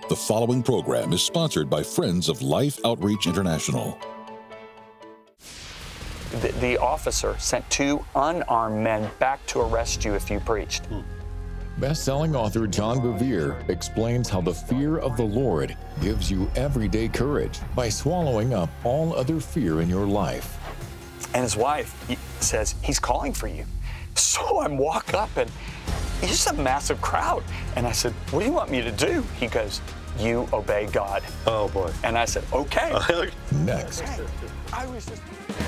The following program is sponsored by Friends of Life Outreach International. The officer sent 2 unarmed men back to arrest you if you preached. Best-selling author John Bevere explains how the fear of the Lord gives you everyday courage by swallowing up all other fear in your life. And his wife says, he's calling for you. So I walk up and it's just a massive crowd. And I said, what do you want me to do? He goes, you obey God. Oh, boy. And I said, okay. Next. I was just...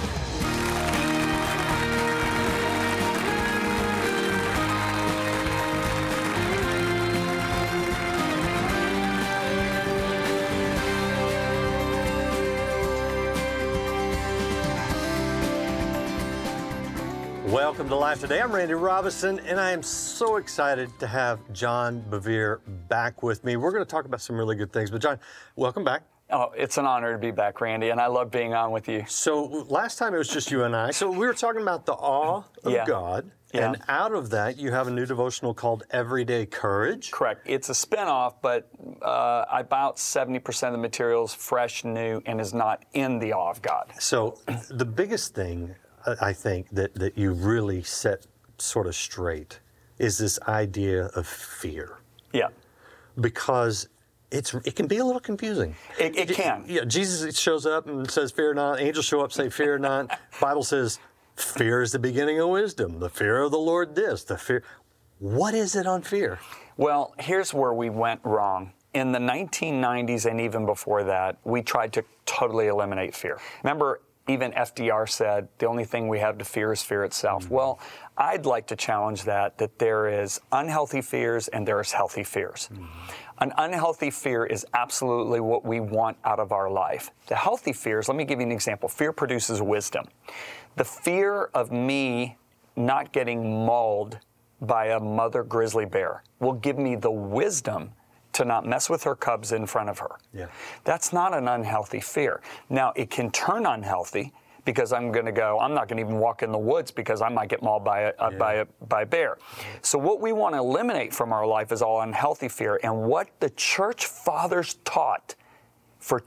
Welcome to Life Today. I'm Randy Robison, and I am so excited to have John Bevere back with me. We're going to talk about some really good things. But John, welcome back. Oh, it's an honor to be back, Randy, and I love being on with you. So last time it was just you and I. So we were talking about the awe of God. Yeah. And out of that, you have a new devotional called Everyday Courage. Correct. It's a spinoff, but about 70% of the material is fresh, new, and is not in the awe of God. So the biggest thing, I think, that you really set sort of straight is this idea of fear. Yeah. Because it can be a little confusing. It can. Yeah, Jesus shows up and says, fear not. Angels show up, say, fear not. Bible says, fear is the beginning of wisdom. The fear of the Lord this, the fear. What is it on fear? Well, here's where we went wrong. In the 1990s and even before that, we tried to totally eliminate fear. Remember, even FDR said, the only thing we have to fear is fear itself. Mm-hmm. Well, I'd like to challenge that there is unhealthy fears and there is healthy fears. Mm-hmm. An unhealthy fear is absolutely what we want out of our life. The healthy fears, let me give you an example. Fear produces wisdom. The fear of me not getting mauled by a mother grizzly bear will give me the wisdom to not mess with her cubs in front of her. Yeah. That's not an unhealthy fear. Now, it can turn unhealthy because I'm not going to even walk in the woods because I might get mauled by a bear. So what we want to eliminate from our life is all unhealthy fear. And what the church fathers taught for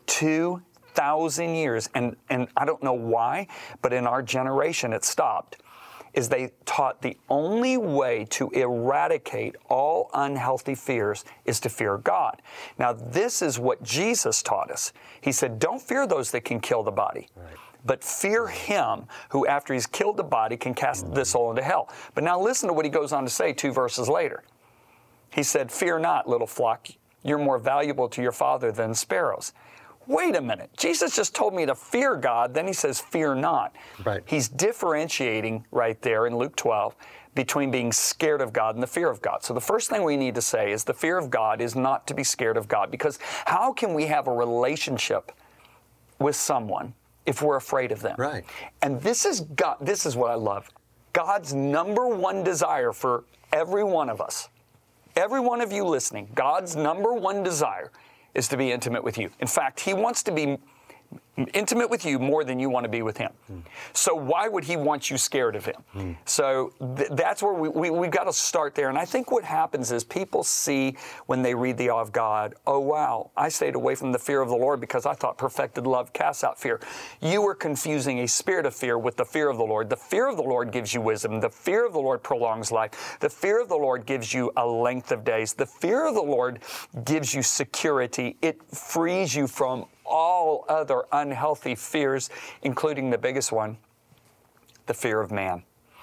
2,000 years, and I don't know why, but in our generation it stopped, is they taught the only way to eradicate all unhealthy fears is to fear God. Now, this is what Jesus taught us. He said, don't fear those that can kill the body, but fear Him who, after He's killed the body, can cast the soul into hell. But now listen to what He goes on to say 2 verses later. He said, fear not, little flock. You're more valuable to your Father than sparrows. Wait a minute. Jesus just told me to fear God. Then He says, fear not. Right. He's differentiating right there in Luke 12 between being scared of God and the fear of God. So the first thing we need to say is the fear of God is not to be scared of God, because how can we have a relationship with someone if we're afraid of them? Right. And this is God. This is what I love. God's number one desire for every one of us, every one of you listening, God's number one desire is to be intimate with you. In fact, He wants to be intimate with you more than you want to be with Him. So why would He want you scared of Him? So that's where we've got to start there. And I think what happens is people see when they read the awe of God, oh wow, I stayed away from the fear of the Lord because I thought perfected love casts out fear. You are confusing a spirit of fear with the fear of the Lord. The fear of the Lord gives you wisdom. The fear of the Lord prolongs life. The fear of the Lord gives you a length of days. The fear of the Lord gives you security. It frees you from all other unhealthy fears, including the biggest one, the fear of man.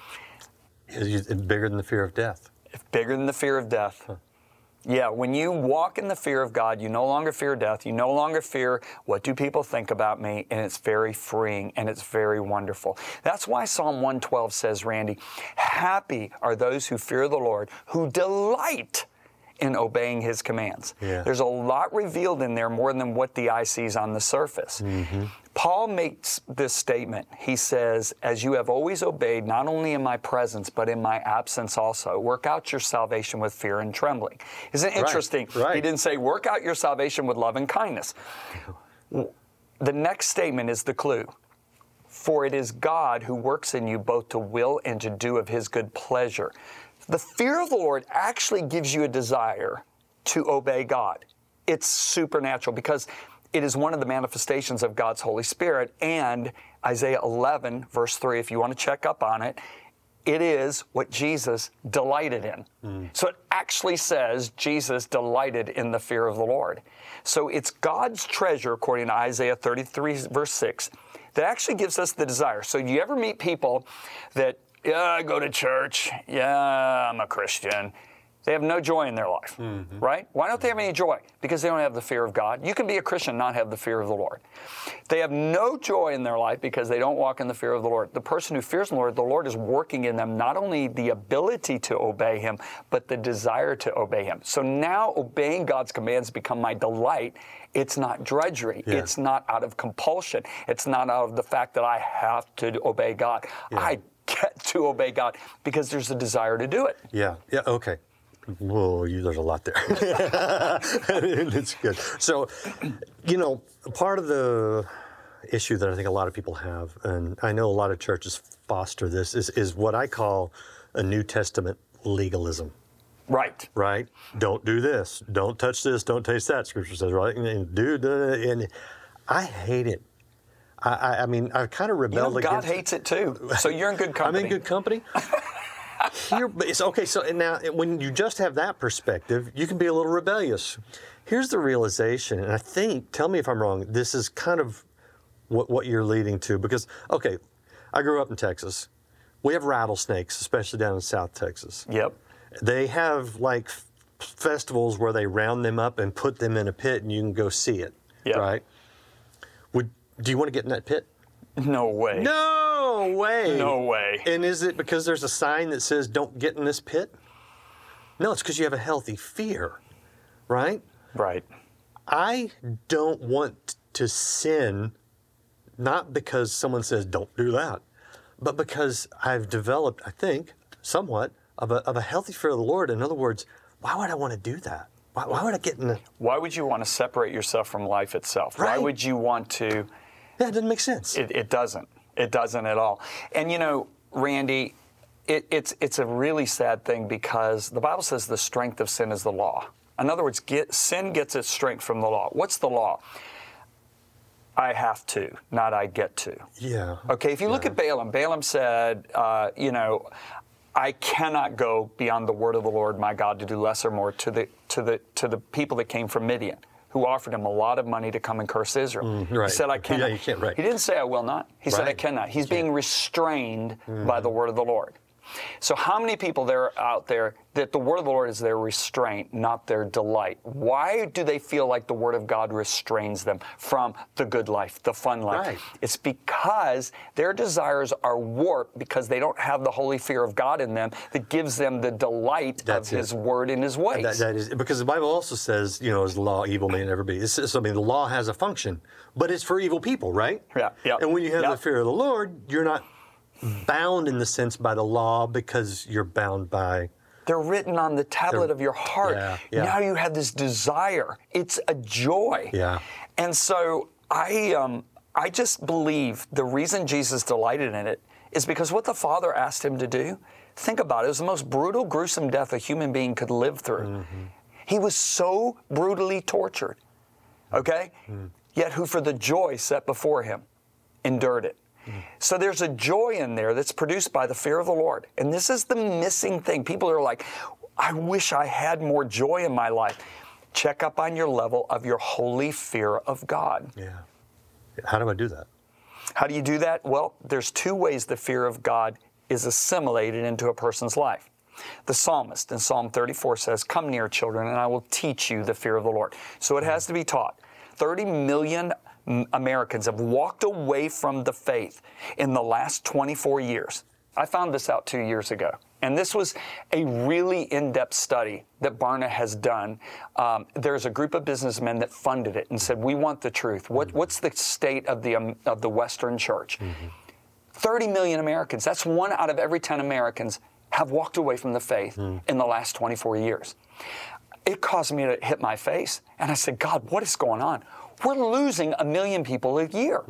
It's bigger than the fear of death. It's bigger than the fear of death. Huh. Yeah, when you walk in the fear of God, you no longer fear death. You no longer fear, what do people think about me? And it's very freeing and it's very wonderful. That's why Psalm 112 says, Randy, happy are those who fear the Lord, who delight in obeying His commands. Yeah. There's a lot revealed in there more than what the eye sees on the surface. Mm-hmm. Paul makes this statement. He says, as you have always obeyed, not only in my presence, but in my absence also, work out your salvation with fear and trembling. Isn't it interesting? Right. He didn't say, work out your salvation with love and kindness. The next statement is the clue. For it is God who works in you both to will and to do of His good pleasure. The fear of the Lord actually gives you a desire to obey God. it's supernatural because it is one of the manifestations of God's Holy Spirit. And Isaiah 11, verse 3, if you want to check up on it, it is what Jesus delighted in. So it actually says Jesus delighted in the fear of the Lord. So it's God's treasure, according to Isaiah 33, verse 6, that actually gives us the desire. So you ever meet people that, yeah, I go to church, yeah, I'm a Christian. They have no joy in their life, right? Why don't they have any joy? Because they don't have the fear of God. You can be a Christian and not have the fear of the Lord. They have no joy in their life because they don't walk in the fear of the Lord. The person who fears the Lord is working in them not only the ability to obey Him, but the desire to obey Him. So now obeying God's commands become my delight. It's not drudgery. Yeah. It's not out of compulsion. It's not out of the fact that I have to obey God. Yeah. I get to obey God because there's a desire to do it. Yeah, okay. Whoa, there's a lot there. It's good. So, part of the issue that I think a lot of people have, and I know a lot of churches foster this, is what I call a New Testament legalism. Right. Right? Don't do this. Don't touch this. Don't taste that, Scripture says, right? And I hate it. I mean, I kind of rebelled against it. God hates it too. So you're in good company. I'm in good company. But it's okay. So now, when you just have that perspective, you can be a little rebellious. Here's the realization, and I think, tell me if I'm wrong, this is kind of what you're leading to. Because, okay, I grew up in Texas. We have rattlesnakes, especially down in South Texas. Yep. They have like festivals where they round them up and put them in a pit, and you can go see it. Yep. Right? Do you want to get in that pit? No way. No way. No way. And is it because there's a sign that says don't get in this pit? No, it's because you have a healthy fear, right? Right. I don't want to sin, not because someone says don't do that, but because I've developed, I think, somewhat of a healthy fear of the Lord. In other words, why would I want to do that? Why would I get in the... Why would you want to separate yourself from life itself? Right. Why would you want to... Yeah, it doesn't make sense. It doesn't. It doesn't at all. And Randy, it's a really sad thing because the Bible says the strength of sin is the law. In other words, sin gets its strength from the law. What's the law? I have to, not I get to. Yeah. Okay, if you look at Balaam said, I cannot go beyond the word of the Lord my God to do less or more to the people that came from Midian, who offered him a lot of money to come and curse Israel. Right. He said, I cannot. Yeah, you can't, right. He didn't say, I will not. He said, I cannot. He's being restrained by the word of the Lord. So how many people there out there that the word of the Lord is their restraint, not their delight? Why do they feel like the word of God restrains them from the good life, the fun life? Right. It's because their desires are warped because they don't have the holy fear of God in them that gives them the delight of His word and His ways. That is because the Bible also says, is the law evil may never be. So, the law has a function, but it's for evil people, right? Yeah. And when you have the fear of the Lord, you're not bound in the sense by the law because you're bound by... They're written on the tablet of your heart. Yeah. Now you have this desire. It's a joy. Yeah. And so I just believe the reason Jesus delighted in it is because what the Father asked Him to do, think about it, was the most brutal, gruesome death a human being could live through. Mm-hmm. He was so brutally tortured, okay? Yet who for the joy set before Him endured it. So there's a joy in there that's produced by the fear of the Lord. And this is the missing thing. People are like, I wish I had more joy in my life. Check up on your level of your holy fear of God. Yeah. How do I do that? How do you do that? Well, there's two ways the fear of God is assimilated into a person's life. The psalmist in Psalm 34 says, come near, children, and I will teach you the fear of the Lord. So it has to be taught. 30 million Americans have walked away from the faith in the last 24 years. I found this out 2 years ago. And this was a really in-depth study that Barna has done. There's a group of businessmen that funded it and said, we want the truth. What's the state of the Western church? 30 million Americans, that's 1 out of every 10 Americans, have walked away from the faith in the last 24 years. It caused me to hit my face. And I said, God, what is going on? We're losing 1 million people a year.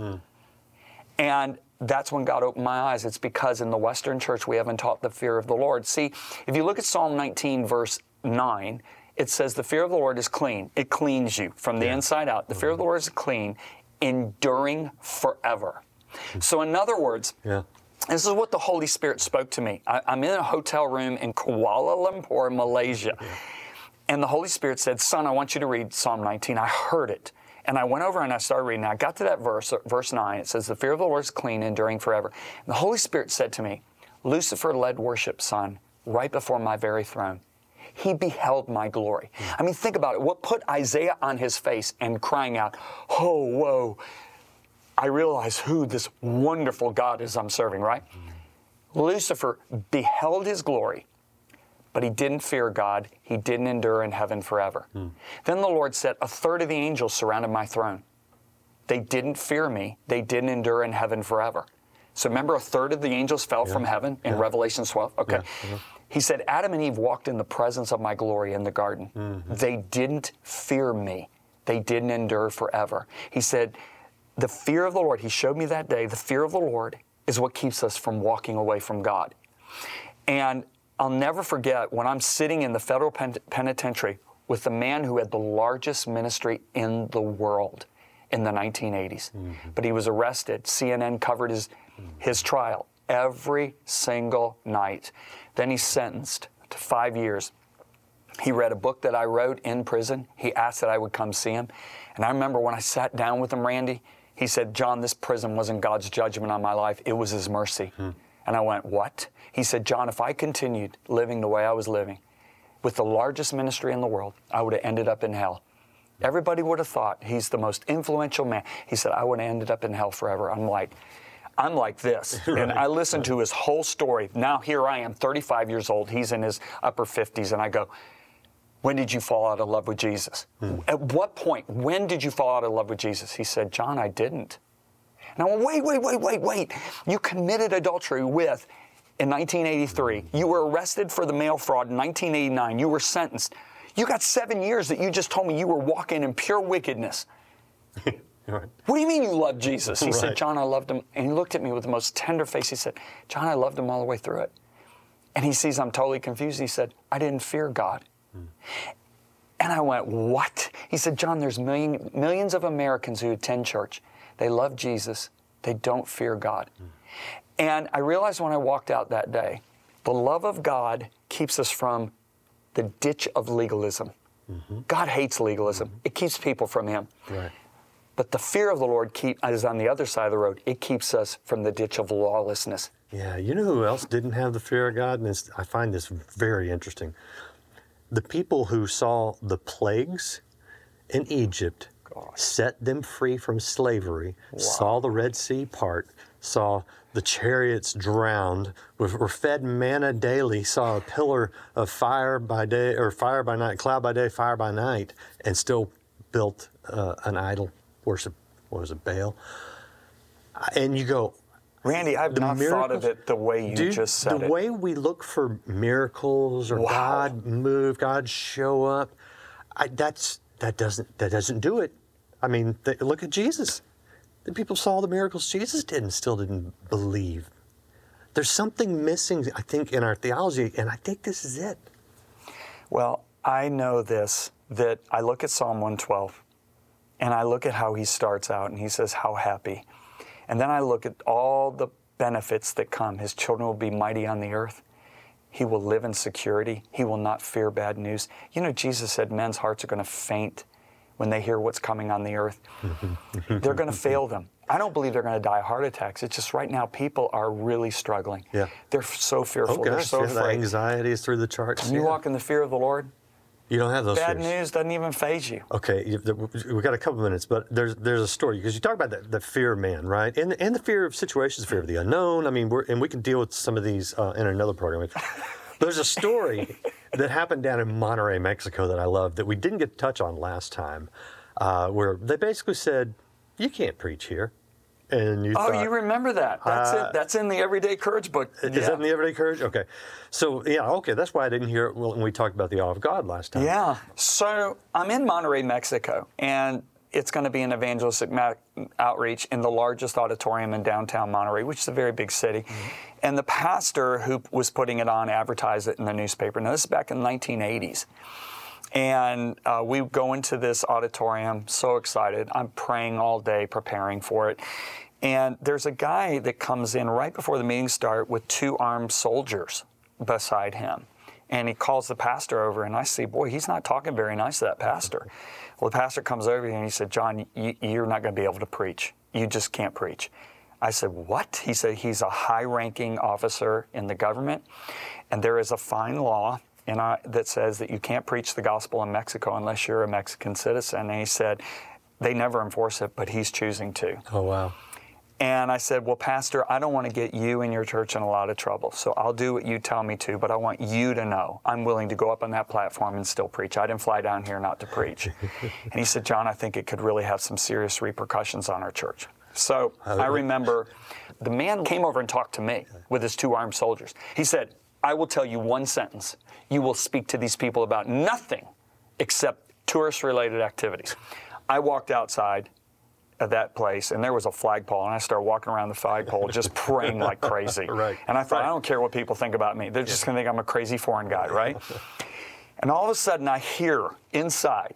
And that's when God opened my eyes. It's because in the Western church, we haven't taught the fear of the Lord. See, if you look at Psalm 19, verse 9, it says the fear of the Lord is clean. It cleans you from the inside out. The fear of the Lord is clean, enduring forever. So in other words, this is what the Holy Spirit spoke to me. I'm in a hotel room in Kuala Lumpur, Malaysia. And the Holy Spirit said, son, I want you to read Psalm 19. I heard it. And I went over and I started reading. I got to that verse 9. It says, the fear of the Lord is clean, enduring forever. And the Holy Spirit said to me, Lucifer led worship, son, right before my very throne. He beheld my glory. I mean, think about it. What put Isaiah on his face and crying out, oh, whoa, I realize who this wonderful God is I'm serving, right? Lucifer beheld his glory, but he didn't fear God. He didn't endure in heaven forever. Then the Lord said, a third of the angels surrounded my throne. They didn't fear me. They didn't endure in heaven forever. So remember, a third of the angels fell from heaven in Revelation 12? Okay. He said, Adam and Eve walked in the presence of my glory in the garden. They didn't fear me. They didn't endure forever. He said, the fear of the Lord, he showed me that day, the fear of the Lord is what keeps us from walking away from God. And I'll never forget when I'm sitting in the federal penitentiary with the man who had the largest ministry in the world in the 1980s. But he was arrested. CNN covered his trial every single night. Then he's sentenced to 5 years. He read a book that I wrote in prison. He asked that I would come see him. And I remember when I sat down with him, Randy, he said, John, this prison wasn't God's judgment on my life. It was his mercy. And I went, what? He said, John, if I continued living the way I was living with the largest ministry in the world, I would have ended up in hell. Everybody would have thought he's the most influential man. He said, I would have ended up in hell forever. I'm like this. And I listened to his whole story. Now here I am, 35 years old. He's in his upper 50s. And I go, when did you fall out of love with Jesus? At what point? When did you fall out of love with Jesus? He said, John, I didn't. And I went, wait. You committed adultery with, in 1983. You were arrested for the mail fraud in 1989. You were sentenced. You got 7 years that you just told me you were walking in pure wickedness. What do you mean you love Jesus? He said, John, I loved him. And he looked at me with the most tender face. He said, John, I loved him all the way through it. And he sees I'm totally confused. He said, I didn't fear God. And I went, what? He said, John, there's millions of Americans who attend church. They love Jesus. They don't fear God. And I realized when I walked out that day, the love of God keeps us from the ditch of legalism. God hates legalism. It keeps people from Him. But the fear of the Lord is on the other side of the road. It keeps us from the ditch of lawlessness. Yeah, you know who else didn't have the fear of God? And I find this very interesting. The people who saw the plagues in Egypt, set them free from slavery, saw the Red Sea part, saw the chariots drowned, were fed manna daily, saw a pillar of fire by day, or fire by night, cloud by day, fire by night, and still built an idol worship. What was it, Baal? And you go, Randy, I've not thought of it the way you just said it. The way we look for miracles or God move, God show up, that doesn't do it. I mean, look at Jesus. The people saw the miracles Jesus did and still didn't believe. There's something missing, I think, in our theology, and I think this is it. Well, I know this, that I look at Psalm 112, and I look at how he starts out, and he says, how happy. And then I look at all the benefits that come. His children will be mighty on the earth. He will live in security. He will not fear bad news. You know, Jesus said men's hearts are going to faint when they hear what's coming on the earth. They're going to fail them. I don't believe they're going to die of heart attacks. It's just right now people are really struggling. They're so fearful. Oh, gosh, they're so afraid. The anxiety is through the charts. When you walk in the fear of the Lord, you don't have those bad fears. news doesn't even faze you. Okay, we've got a couple minutes, but there's a story, because you talk about the fear of man, right? And the fear of situations, the fear of the unknown. I mean, we can deal with some of these in another program. There's a story that happened down in Monterrey, Mexico that I love that we didn't get to touch on last time, where they basically said, you can't preach here. And you thought, you remember that. That's it. That's in the Everyday Courage book. Is that in the Everyday Courage? Okay. So, that's why I didn't hear it when we talked about the awe of God last time. Yeah. So I'm in Monterrey, Mexico, and it's going to be an evangelistic outreach in the largest auditorium in downtown Monterrey, which is a very big city. And the pastor who was putting it on advertised it in the newspaper. Now, this is back in the 1980s. And we go into this auditorium, so excited. I'm praying all day, preparing for it. And there's a guy that comes in right before the meeting starts with 2 armed soldiers beside him. And he calls the pastor over, and I see, boy, he's not talking very nice to that pastor. Well, the pastor comes over and he said, John, you're not going to be able to preach. You just can't preach. I said, what? He said, he's a high-ranking officer in the government, and there is a fine law that says that you can't preach the gospel in Mexico unless you're a Mexican citizen. And he said, they never enforce it, but he's choosing to. Oh, wow. And I said, well, Pastor, I don't want to get you and your church in a lot of trouble, so I'll do what you tell me to, but I want you to know I'm willing to go up on that platform and still preach. I didn't fly down here not to preach. And he said, John, I think it could really have some serious repercussions on our church. So I remember the man came over and talked to me with his 2 armed soldiers. He said, I will tell you one sentence. You will speak to these people about nothing except tourist-related activities. I walked outside of that place, and there was a flagpole, and I started walking around the flagpole just praying like crazy. Right. And I thought, I don't care what people think about me. They're just going to think I'm a crazy foreign guy, right? And all of a sudden, I hear inside,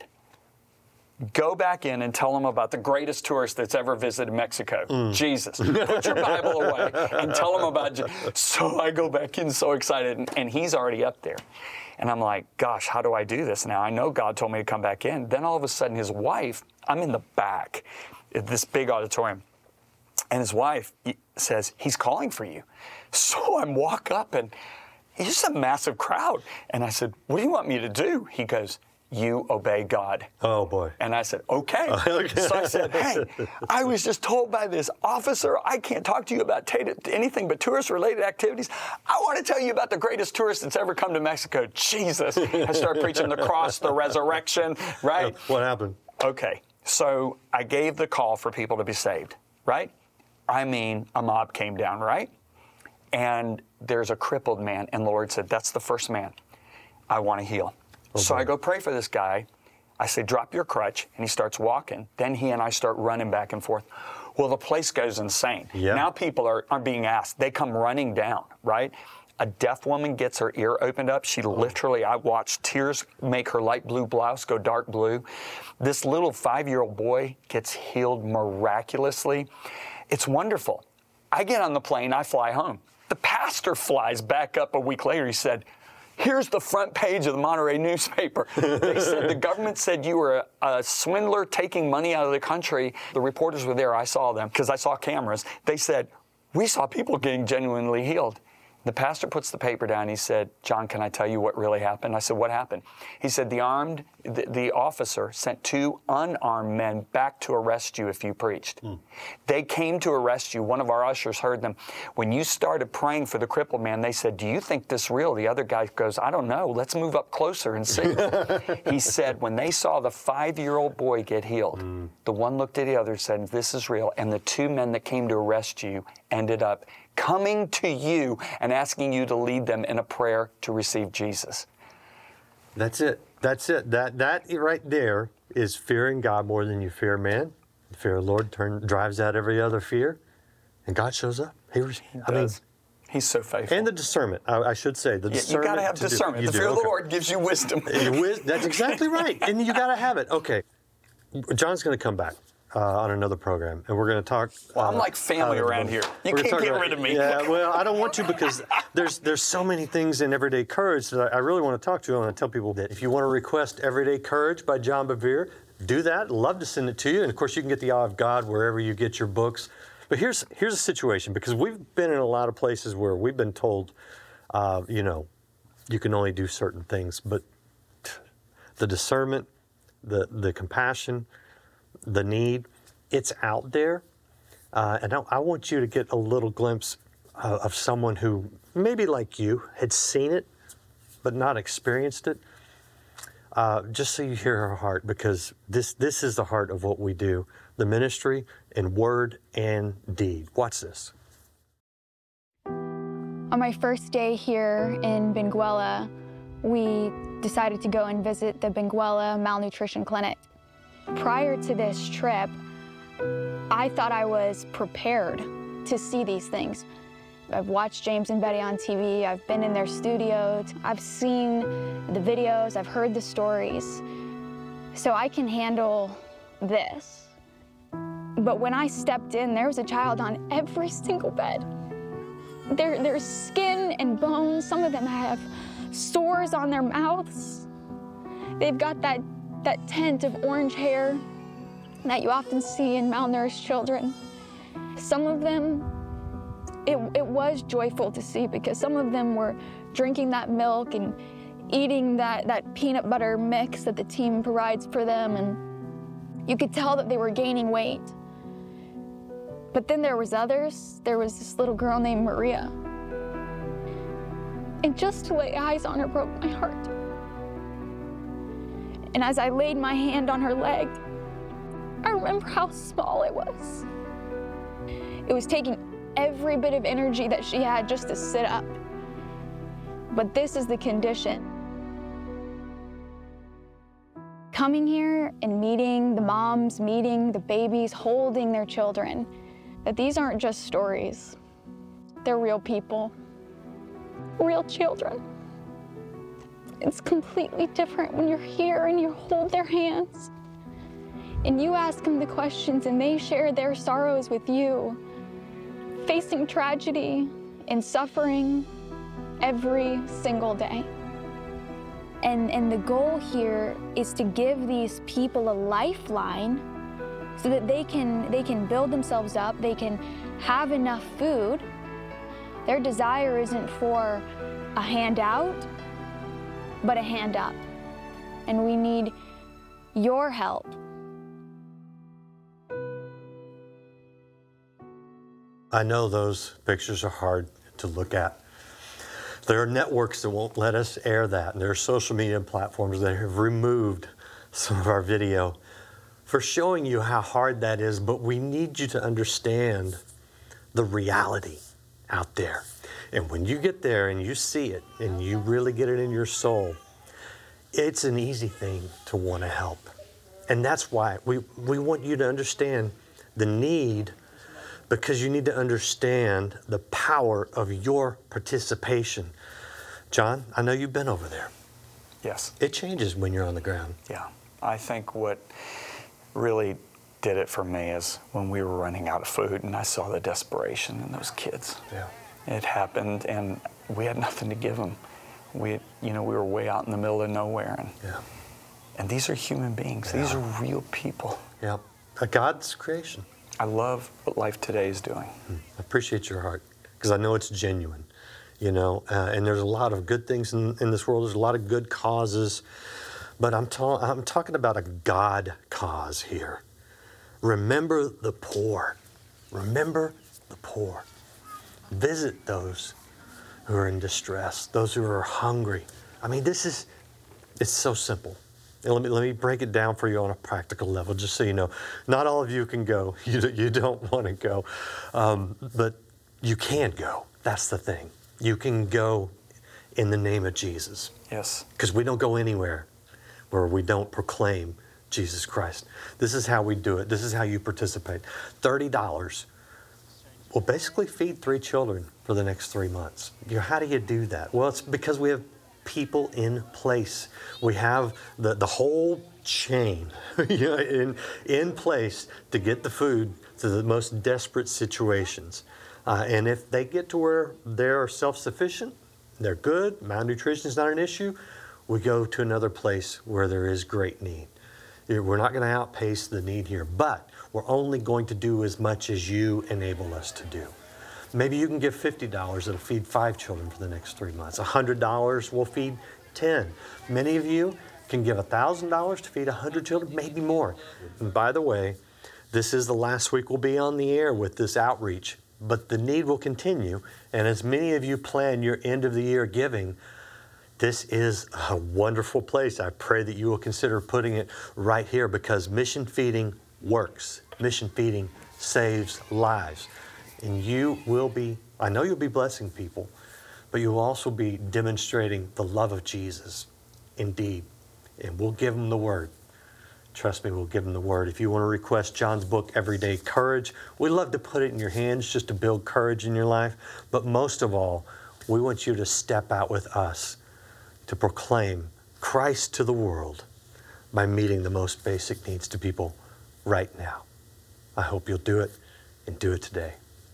go back in and tell them about the greatest tourist that's ever visited Mexico, Jesus. Put your Bible away and tell them about Jesus. So I go back in so excited, and he's already up there. And I'm like, gosh, how do I do this now? I know God told me to come back in. Then all of a sudden, his wife, I'm in the back, this big auditorium, and his wife says, he's calling for you. So I walk up, and it's just a massive crowd. And I said, what do you want me to do? He goes, you obey God. Oh, boy. And I said, okay. So I said, hey, I was just told by this officer, I can't talk to you about anything but tourist-related activities. I want to tell you about the greatest tourist that's ever come to Mexico, Jesus. I started preaching the cross, the resurrection, right? What happened? Okay. So I gave the call for people to be saved, right? I mean, a mob came down, right? And there's a crippled man, and the Lord said, that's the first man I want to heal. Okay. So I go pray for this guy. I say, drop your crutch, and he starts walking. Then he and I start running back and forth. Well, the place goes insane. Yeah. Now people are being asked. They come running down, right? A deaf woman gets her ear opened up. She literally, I watched tears make her light blue blouse go dark blue. This little 5-year-old boy gets healed miraculously. It's wonderful. I get on the plane, I fly home. The pastor flies back up a week later. He said, here's the front page of the Monterey newspaper. They said the government said you were a swindler taking money out of the country. The reporters were there. I saw them because I saw cameras. They said, we saw people getting genuinely healed. The pastor puts the paper down. He said, John, can I tell you what really happened? I said, what happened? He said, the officer sent 2 unarmed men back to arrest you if you preached. They came to arrest you. One of our ushers heard them. When you started praying for the crippled man, they said, do you think this is real? The other guy goes, I don't know. Let's move up closer and see. He said, when they saw the 5-year-old boy get healed, the one looked at the other and said, this is real. And the 2 men that came to arrest you ended up coming to you and asking you to lead them in a prayer to receive Jesus. That's it. That's it. That right there is fearing God more than you fear man. The fear of the Lord drives out every other fear, and God shows up. He does. He's so faithful. And the discernment, I should say. The discernment. You got to have discernment. The fear of the Lord gives you wisdom. That's exactly right. And you got to have it. Okay. John's going to come back on another program, and we're going to talk. Well, I'm like family around here. You can't get rid of me. Yeah, well, I don't want to because there's so many things in Everyday Courage that I really want to talk to you. I want to tell people that if you want to request Everyday Courage by John Bevere, do that. Love to send it to you. And of course, you can get the Eye of God wherever you get your books. But here's a situation, because we've been in a lot of places where we've been told, you can only do certain things, but the discernment, the compassion, the need, it's out there. And I want you to get a little glimpse of someone who maybe like you had seen it, but not experienced it. Just so you hear her heart, because this is the heart of what we do, the ministry in word and deed. Watch this. On my first day here in Benguela, we decided to go and visit the Benguela Malnutrition Clinic. Prior to this trip, I thought I was prepared to see these things. I've watched James and Betty on TV. I've been in their studio. I've seen the videos. I've heard the stories. So I can handle this. But when I stepped in, there was a child on every single bed. There's skin and bones. Some of them have sores on their mouths. They've got that tint of orange hair that you often see in malnourished children. Some of them, it was joyful to see because some of them were drinking that milk and eating that peanut butter mix that the team provides for them, and you could tell that they were gaining weight. But then there was others. There was this little girl named Maria. And just to lay eyes on her broke my heart. And as I laid my hand on her leg, I remember how small it was. It was taking every bit of energy that she had just to sit up. But this is the condition. Coming here and meeting the moms, meeting the babies, holding their children, that these aren't just stories. They're real people, real children. It's completely different when you're here and you hold their hands and you ask them the questions and they share their sorrows with you, facing tragedy and suffering every single day. And the goal here is to give these people a lifeline so that they can build themselves up, they can have enough food. Their desire isn't for a handout, but a hand up. And we need your help. I know those pictures are hard to look at. There are networks that won't let us air that, and there are social media platforms that have removed some of our video for showing you how hard that is, but we need you to understand the reality out there. And when you get there and you see it and you really get it in your soul, it's an easy thing to want to help. And that's why we want you to understand the need, because you need to understand the power of your participation. John, I know you've been over there. Yes. It changes when you're on the ground. Yeah. I think what really did it for me is when we were running out of food and I saw the desperation in those kids. Yeah. It happened and we had nothing to give them. We were way out in the middle of nowhere, and these are human beings. Yeah. These are real people. Yeah. God's creation. I love what Life Today is doing. I appreciate your heart because I know it's genuine, and there's a lot of good things in this world. There's a lot of good causes, but I'm talking about a God cause here. Remember the poor. Remember the poor. Visit those who are in distress, those who are hungry. I mean, it's so simple. And let me break it down for you on a practical level, just so you know. Not all of you can go. You don't want to go. But you can go. That's the thing. You can go in the name of Jesus. Yes. Because we don't go anywhere where we don't proclaim Jesus Christ. This is how we do it. This is how you participate. $30 will basically feed 3 children for the next 3 months. How do you do that? Well, it's because we have people in place. We have the whole chain in place to get the food to the most desperate situations. And if they get to where they're self-sufficient, they're good, malnutrition is not an issue, we go to another place where there is great need. We're not going to outpace the need here, but we're only going to do as much as you enable us to do. Maybe you can give $50 that'll feed 5 children for the next 3 months. $100 will feed 10. Many of you can give $1,000 to feed 100 children, maybe more. And by the way, this is the last week we'll be on the air with this outreach, but the need will continue. And as many of you plan your end of the year giving, this is a wonderful place. I pray that you will consider putting it right here because mission feeding works. Mission feeding saves lives. And you will be, I know you'll be blessing people, but you'll also be demonstrating the love of Jesus indeed. And we'll give them the word. trust me, we'll give them the word. If you want to request John's book, Everyday Courage, we'd love to put it in your hands just to build courage in your life. But most of all, we want you to step out with us to proclaim Christ to the world by meeting the most basic needs to people right now. I hope you'll do it, and do it today.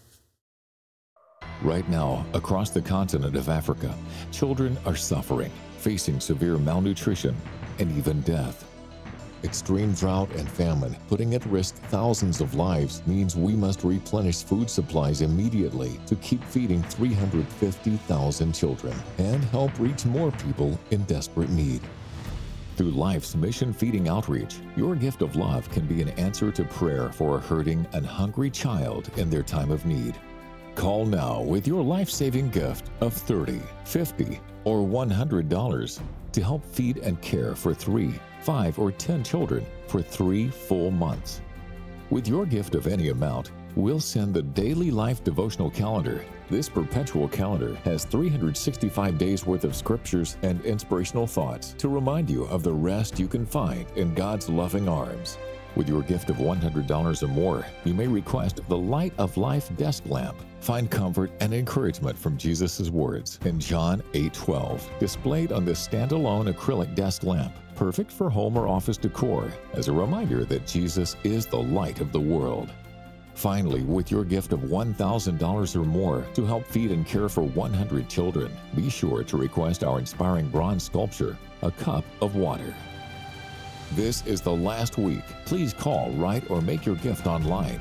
Right now, across the continent of Africa, children are suffering, facing severe malnutrition and even death. Extreme drought and famine, putting at risk thousands of lives, means we must replenish food supplies immediately to keep feeding 350,000 children and help reach more people in desperate need. Through Life's Mission Feeding Outreach, your gift of love can be an answer to prayer for a hurting and hungry child in their time of need. Call now with your life-saving gift of $30, $50, or $100 to help feed and care for 3, 5, or 10 children for 3 full months. With your gift of any amount, we'll send the Daily Life Devotional Calendar. This perpetual calendar has 365 days worth of scriptures and inspirational thoughts to remind you of the rest you can find in God's loving arms. With your gift of $100 or more, you may request the Light of Life desk lamp. Find comfort and encouragement from Jesus' words in John 8:12, displayed on this standalone acrylic desk lamp, perfect for home or office decor, as a reminder that Jesus is the light of the world. Finally, with your gift of $1,000 or more to help feed and care for 100 children, be sure to request our inspiring bronze sculpture, A Cup of Water. This is the last week. Please call, write, or make your gift online.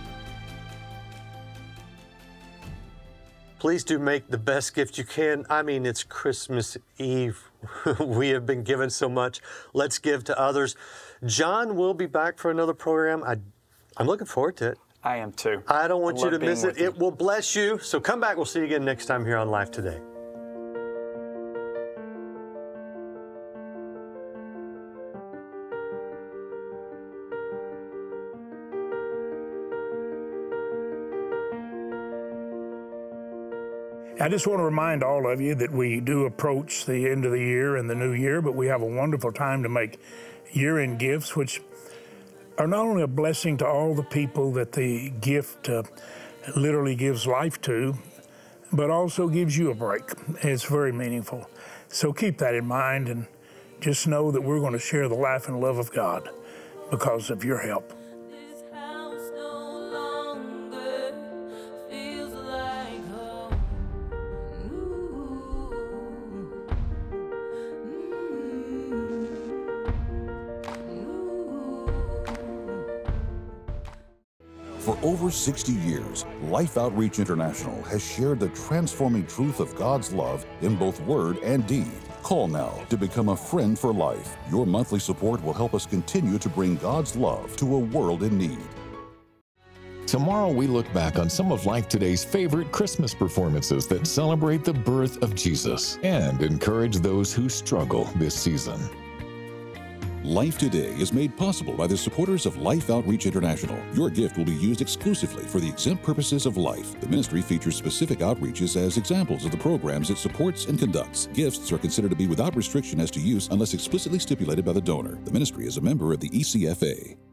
Please do make the best gift you can. I mean, it's Christmas Eve. We have been given so much. Let's give to others. John will be back for another program. I'm looking forward to it. I am too. I don't want you to miss it. You. It will bless you. So come back. We'll see you again next time here on Life Today. I just want to remind all of you that we do approach the end of the year and the new year, but we have a wonderful time to make year-end gifts, which are not only a blessing to all the people that the gift literally gives life to, but also gives you a break. It's very meaningful. So keep that in mind and just know that we're going to share the life and love of God because of your help. For over 60 years, Life Outreach International has shared the transforming truth of God's love in both word and deed. Call now to become a friend for life. Your monthly support will help us continue to bring God's love to a world in need. Tomorrow we look back on some of Life Today's favorite Christmas performances that celebrate the birth of Jesus and encourage those who struggle this season. Life Today is made possible by the supporters of Life Outreach International. Your gift will be used exclusively for the exempt purposes of life. The ministry features specific outreaches as examples of the programs it supports and conducts. Gifts are considered to be without restriction as to use unless explicitly stipulated by the donor. The ministry is a member of the ECFA.